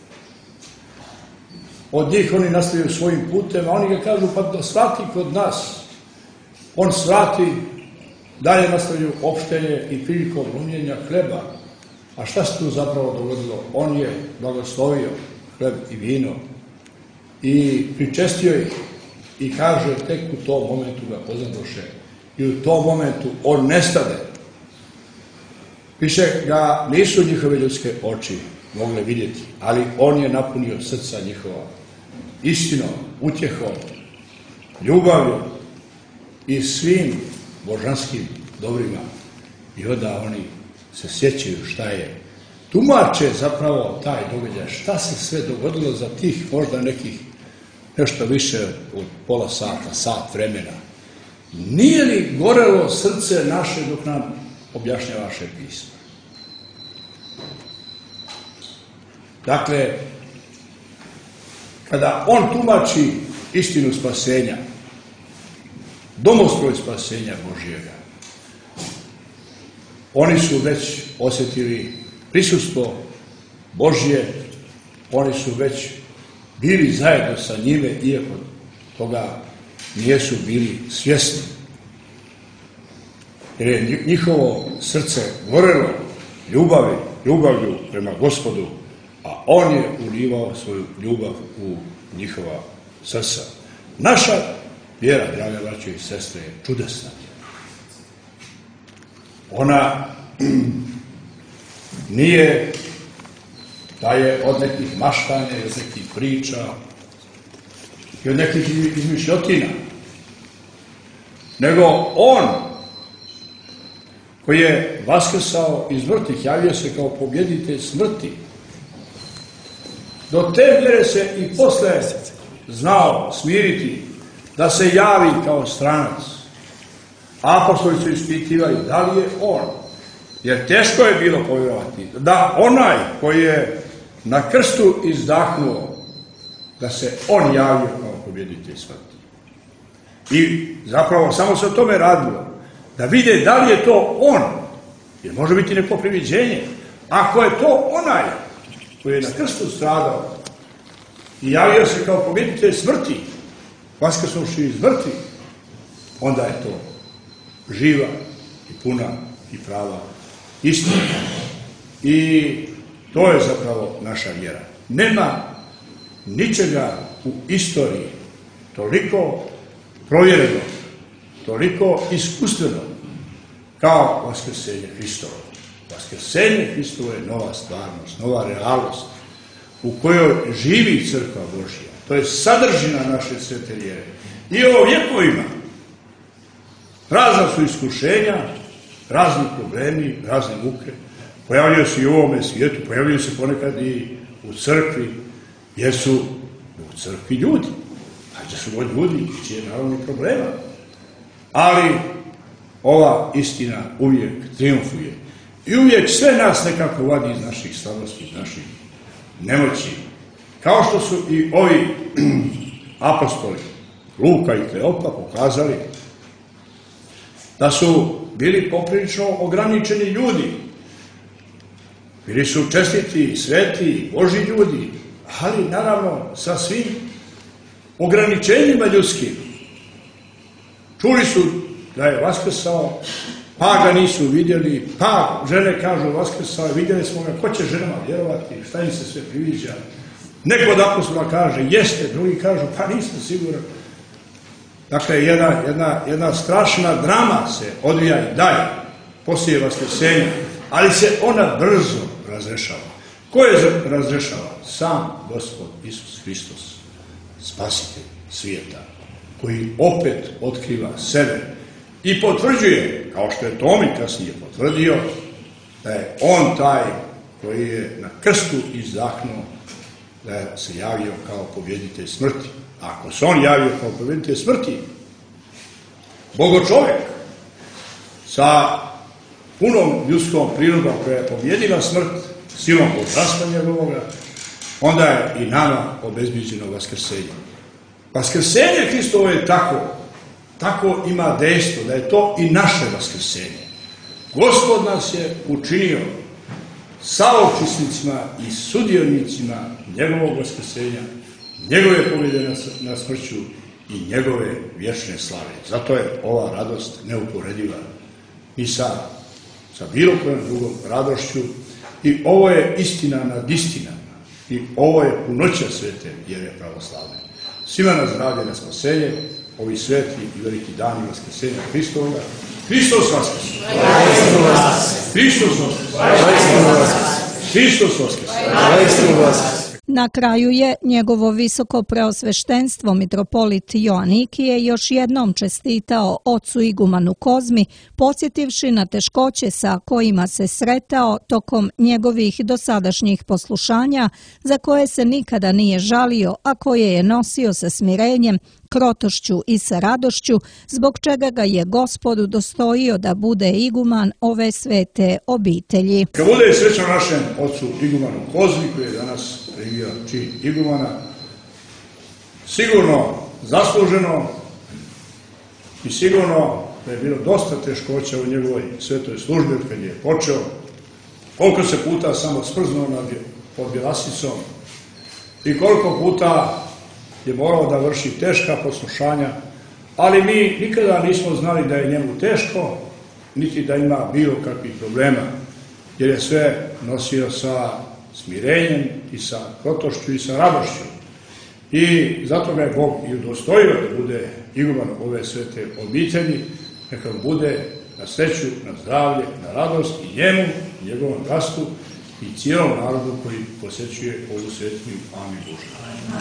[SPEAKER 4] od njih, oni nastavljaju svojim putem, a oni ga kažu pa da svrati kod nas. On svrati, dalje nastavljaju opštenje i prilikom lomljenja hleba. A šta se tu zapravo dogodilo? On je blagoslovio hleb i vino i pričestio ih i kaže tek u tom momentu ga poznadoše i u tom momentu on nestade. Piše ga nisu njihove ljudske oči mogle vidjeti, ali on je napunio srca njihova istinom, utjehom, ljubavlju i svim božanskim dobrima. I onda oni se sjećaju šta je. Tumače zapravo taj događaj, šta se sve dogodilo za tih možda nekih nešto više od pola sata, sat vremena. Nije li gorelo srce naše dok nam objašnjavaše pismo? Dakle, kada on tumači istinu spasenja, domostroj spasenja Božjega, oni su već osjetili prisustvo Božje, oni su već bili zajedno sa njime, iako toga nijesu bili svjesni. Jer je njihovo srce gorelo ljubavi, ljubavlju prema Gospodu, a on je ulivao svoju ljubav u njihova srca. Naša vjera, drage braće i sestre, je čudesna. Ona nije da je od nekih maštanja, od nekih priča i od nekih izmišljotina, nego on koji je vaskrsao iz mrtvih, javio se kao pobjeditelj smrti. Do te mjere se i posle znao smiriti da se javi kao stranac. Apostoli su ispitivali da li je on, jer teško je bilo povjerovati da onaj koji je na krstu izdahnuo, da se on javio kao pobjeditelj smrti. I zapravo samo se o tome radilo, da vide da li je to on Jer može biti neko priviđenje. Ako je to onaj koji je na krstu stradao i javio se kao pobjeditelj smrti, vaskrsnuvši iz mrtvi, onda je to živa i puna i prava istina. I to je zapravo naša vjera. Nema ničega u istoriji toliko provjereno, toliko iskustveno kao vaskrsenje Hristovo. Vaskrsenje Hristovo je nova stvarnost, nova realnost u kojoj živi crkva Božja. To je sadržina naše svete vjere. I ovo vjekovima razna su iskušenja, razni problemi, razne muke. Pojavljaju se i u ovome svijetu, pojavljaju se ponekad i u crkvi, jer su u crkvi ljudi. A da su ljudi, će je naravno problema. Ali ova istina uvijek triumfuje. I uvijek sve nas nekako vadi iz naših slabosti, iz naših nemoći. Kao što su i ovi apostoli, Luka i Kleopa, pokazali da su bili poprilično ograničeni ljudi. Bili su čestiti, sveti, Božji ljudi, ali naravno sa svim ograničenjima ljudskim. Čuli su da je vaskrsao, pa ga nisu vidjeli, pa žene kažu vaskrsao je, vidjeli smo ga, ko će ženama vjerovati, šta im se sve priviđa. Neko od apostola kaže jeste, drugi kažu pa nisam siguran. Dakle, jedna, jedna, jedna strašna drama se odvija i dalje poslije vaskrsenja, ali se ona brzo razrešava. Ko je razrešava? Sam Gospod Isus Hristos, spasitelj svijeta, koji opet otkriva sebe i potvrđuje, kao što je Tomi kasnije potvrdio, da je on taj koji je na krstu izdahnuo, da se javio kao pobjeditelj smrti. Ako se on javio kao pobjeditelj smrti, Bogo čovjek sa punom ljudskom prirodom koja je pobjedila smrt, silom božanstva njegovoga, onda je i nama obezbijeđeno vaskrsenje. Vaskrsenje Hristovo je tako, tako ima dejstvo, da je to i naše vaskrsenje. Gospod nas je učinio saučesnicima i sudionicima njegovog vaskrsenja, njegove pobjede na smrću i njegove vječne slave. Zato je ova radost neuporediva i sa, sa bilo kojom drugom radošću. I ovo je istina nad istinama. I ovo je punoća svete vjere pravoslavne. Svima na zdravlje, na spasenje, ovi sveti i veliki dani vaskrsenja Hristovoga. Hristos vaskrse! Hristos vaskrse! Hristos vaskrse!
[SPEAKER 2] Na kraju je njegovo visoko preosveštenstvo mitropolit Joanikije još jednom čestitao ocu igumanu Kozmi, podsjetivši na teškoće sa kojima se sretao tokom njegovih dosadašnjih poslušanja, za koje se nikada nije žalio, a koje je nosio sa smirenjem, krotošću i sa radošću, zbog čega ga je Gospod udostojio da bude iguman ove svete obitelji.
[SPEAKER 4] Kad bude srećan našem ocu igumanu Kozmi, koji je danas primio čin igumana, sigurno zasluženo i sigurno da je bilo dosta teškoća u njegovoj svetoj službi kad je počeo, koliko se puta samo sprznuo pod Bjelasicom i koliko puta je morao da vrši teška poslušanja, ali mi nikada nismo znali da je njemu teško, niti da ima bilo kakvih problema, jer je sve nosio sa smirenjem i sa krotošću i sa radošću. I zato ga je Bog i udostojio da bude iguman ove svete obitelji, neka bude na sreću, na zdravlje, na radost i njemu, i njegovom gastu i cijelom narodu koji posjećuje ovu svetnju. Amin Bože.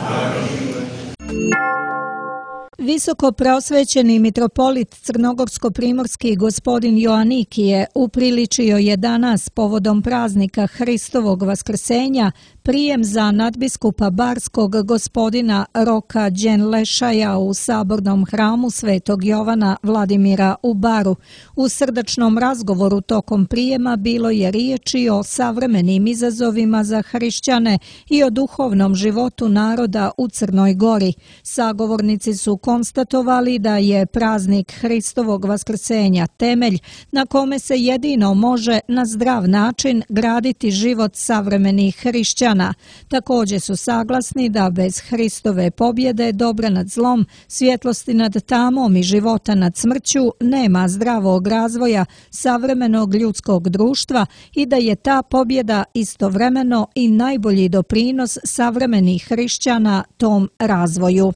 [SPEAKER 2] Visoko preosvećeni mitropolit crnogorsko-primorski gospodin Joanikije upriličio je danas povodom praznika Hristovog vaskrsenja prijem za nadbiskupa barskog gospodina Roka Đenlešaja u sabornom hramu Svetog Jovana Vladimira u Baru. U srdačnom razgovoru tokom prijema bilo je riječi o savremenim izazovima za hrišćane i o duhovnom životu naroda u Crnoj Gori. Sagovornici su konstatovali da je praznik Hristovog vaskrsenja temelj na kome se jedino može na zdrav način graditi život savremenih hrišćana. Također su saglasni da bez Hristove pobjede dobra nad zlom, svjetlosti nad tamom i života nad smrću nema zdravog razvoja savremenog ljudskog društva i da je ta pobjeda istovremeno i najbolji doprinos savremenih hrišćana tom razvoju.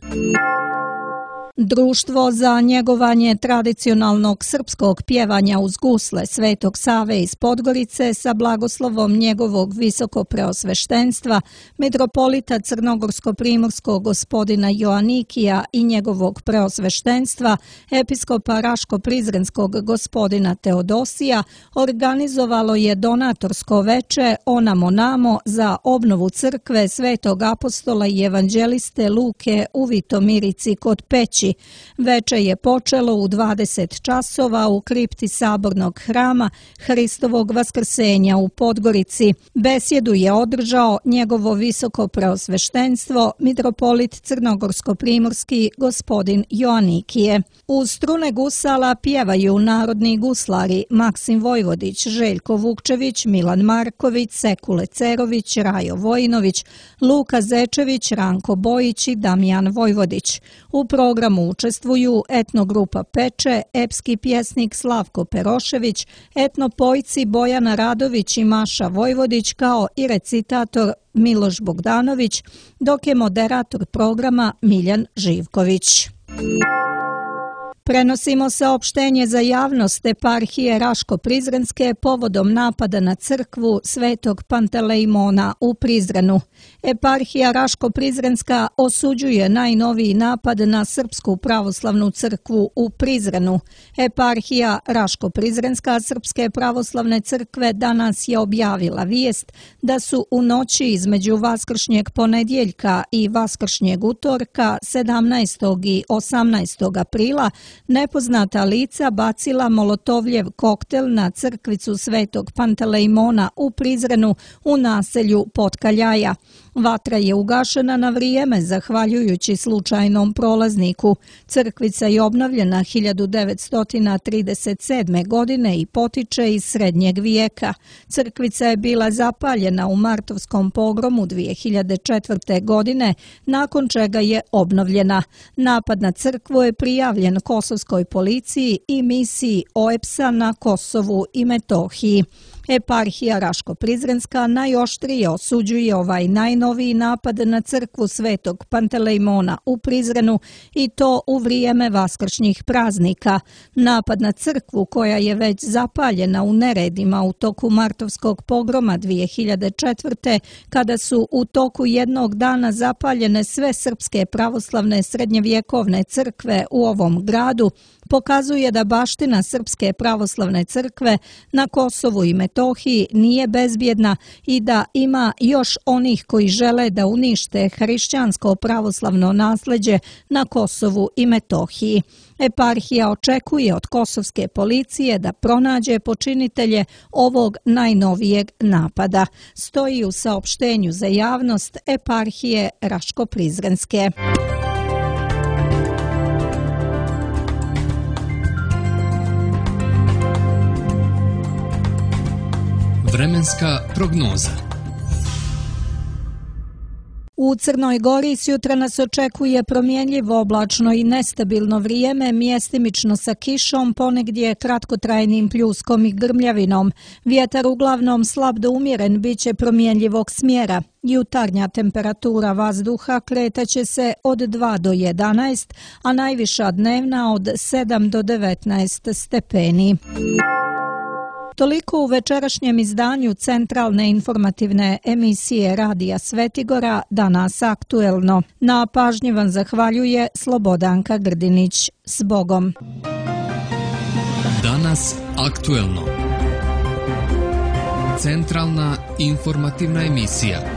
[SPEAKER 2] Društvo za njegovanje tradicionalnog srpskog pjevanja uz gusle Svetog Save iz Podgorice sa blagoslovom njegovog visokopreosveštenstva, mitropolita Crnogorsko-primorskog gospodina Joanikija i njegovog preosveštenstva, episkopa Raško-Prizrenskog gospodina Teodosija, organizovalo je donatorsko veče Onamo Namo za obnovu crkve Svetog apostola i evanđeliste Luke u Vitomirici kod Peći. Veče je počelo u dvadeset časova u kripti sabornog hrama Hristovog vaskrsenja u Podgorici. Besjedu je održao njegovo visoko preosveštenstvo, mitropolit Crnogorsko-primorski gospodin Joanikije. Uz strune gusala pjevaju narodni guslari Maksim Vojvodić, Željko Vukčević, Milan Marković, Sekule Cerović, Rajo Vojinović, Luka Zečević, Ranko Bojić i Damjan Vojvodić. U programu učestvuju etnogrupa Peče, epski pjesnik Slavko Perošević, etnopojci Bojana Radović i Maša Vojvodić kao i recitator Miloš Bogdanović, dok je moderator programa Miljan Živković. Prenosimo saopštenje za javnost eparhije Raško-Prizrenske povodom napada na crkvu Svetog Pantelejmona u Prizrenu. Eparhija Raško-Prizrenska osuđuje najnoviji napad na Srpsku pravoslavnu crkvu u Prizrenu. Eparhija Raško-Prizrenska Srpske pravoslavne crkve danas je objavila vijest da su u noći između vaskršnjeg ponedjeljka i vaskršnjeg utorka sedamnaestog i osamnaestog aprila nepoznata lica bacila molotovljev koktel na crkvicu Svetog Pantelejmona u Prizrenu u naselju Potkaljaja. Vatra je ugašena na vrijeme zahvaljujući slučajnom prolazniku. Crkvica je obnovljena hiljadu devetsto trideset sedme. godine i potiče iz srednjeg vijeka. Crkvica je bila zapaljena u martovskom pogromu dvije hiljade četvrte. godine, nakon čega je obnovljena. Napad na crkvu je prijavljen kosovskoj policiji i misiji O E P S-a na Kosovu i Metohiji. Eparhija Raško-Prizrenska najoštrije osuđuje ovaj najnoviji napad na crkvu Svetog Pantelejmona u Prizrenu i to u vrijeme vaskršnjih praznika. Napad na crkvu koja je već zapaljena u neredima u toku martovskog pogroma dvije hiljade četvrte. kada su u toku jednog dana zapaljene sve srpske pravoslavne srednjevjekovne crkve u ovom gradu, pokazuje da baština Srpske pravoslavne crkve na Kosovu i Metohiji nije bezbjedna i da ima još onih koji žele da unište hrišćansko pravoslavno nasljeđe na Kosovu i Metohiji. Eparhija očekuje od kosovske policije da pronađe počinitelje ovog najnovijeg napada. Stoji u saopštenju za javnost Eparhije Raško-Prizrenske.
[SPEAKER 1] Vremenska prognoza.
[SPEAKER 2] U Crnoj Gori sjutra nas očekuje promjenjivo oblačno i nestabilno vrijeme, mjestimično sa kišom, ponegdje kratkotrajnim pljuskom i grmljavinom. Vjetar uglavnom slab do umjeren bit će promjenjivog smjera. Jutarnja temperatura vazduha kretaće se od dva do jedanaest, a najviša dnevna od sedam do devetnaest stepeni. Toliko u večerašnjem izdanju centralne informativne emisije Radija Svetigora, Danas aktuelno. Na pažnji vam zahvaljuje Slobodanka Grdinić. S Bogom.
[SPEAKER 1] Danas aktuelno. Centralna informativna emisija.